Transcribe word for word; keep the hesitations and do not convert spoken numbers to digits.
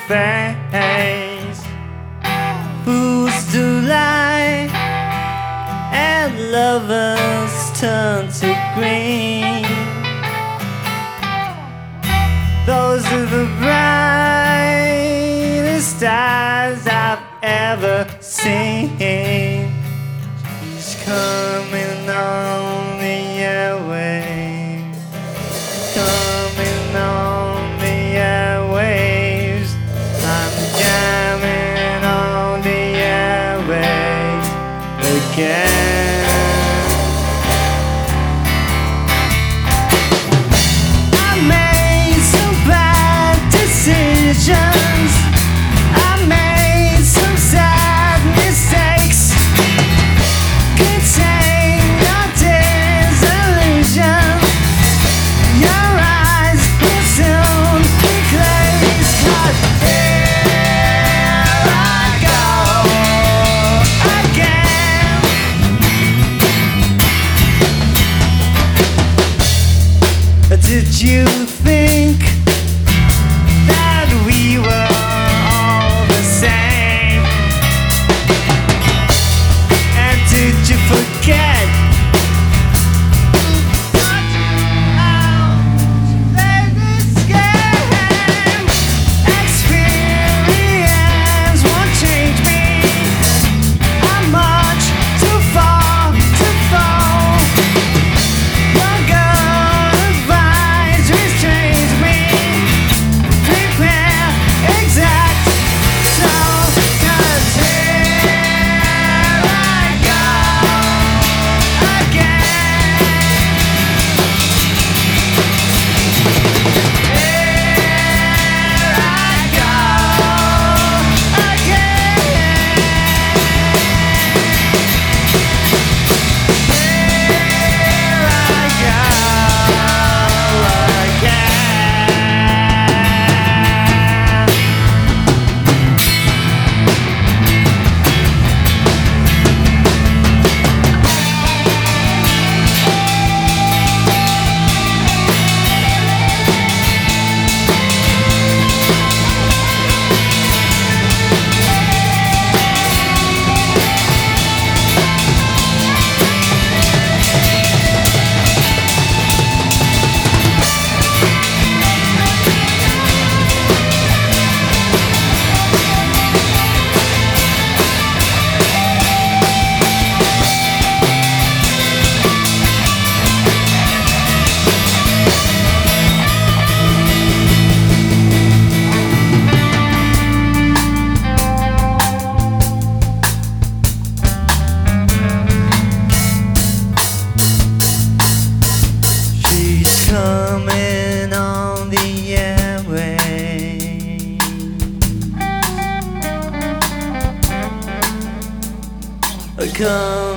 face. Fools do lie, and lovers turn to green. Those are the brightest stars I've ever seen. She's coming on the airwaves, coming on the airwaves. I'm jamming on the airwaves again. I made some bad decisions, I made some sad mistakes. Can't take no disillusion. Your eyes will soon be glazed. 'Cause here I go again. Did you think that we were all the same? And did you forget how to play this game? Experience won't change me. I'm much too far to fall. Your good advice restrains me. Prepare exact so. 'Cause here I go again. Here I go again. Here I go again. She's coming on the airwaves, come